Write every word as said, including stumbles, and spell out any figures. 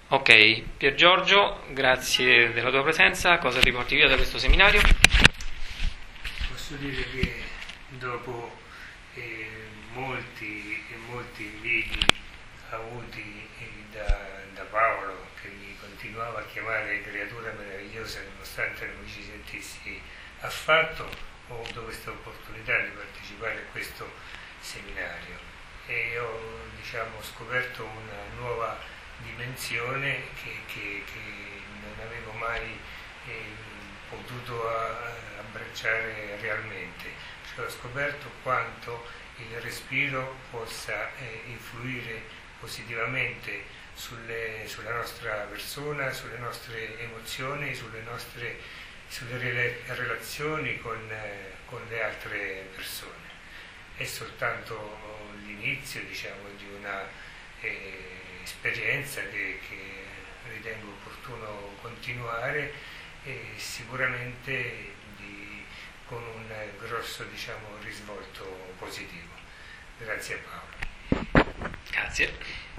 Ok, Pier Giorgio, grazie della tua presenza. Cosa ti porti via da questo seminario? Posso dire che dopo eh, molti e molti inviti avuti eh, da, da Paolo, che mi continuava a chiamare creatura meravigliosa nonostante non mi ci sentissi affatto, ho avuto questa opportunità di partecipare a questo seminario e ho diciamo, scoperto una nuova dimensione che, che, che non avevo mai eh, potuto a, abbracciare realmente. Cioè, ho scoperto quanto il respiro possa eh, influire positivamente sulle, sulla nostra persona, sulle nostre emozioni, sulle nostre sulle rele, relazioni con, eh, con le altre persone. È soltanto l'inizio diciamo, di una eh, esperienza che, che ritengo opportuno continuare e sicuramente di, con un grosso diciamo, risvolto positivo. Grazie a Paolo. Grazie.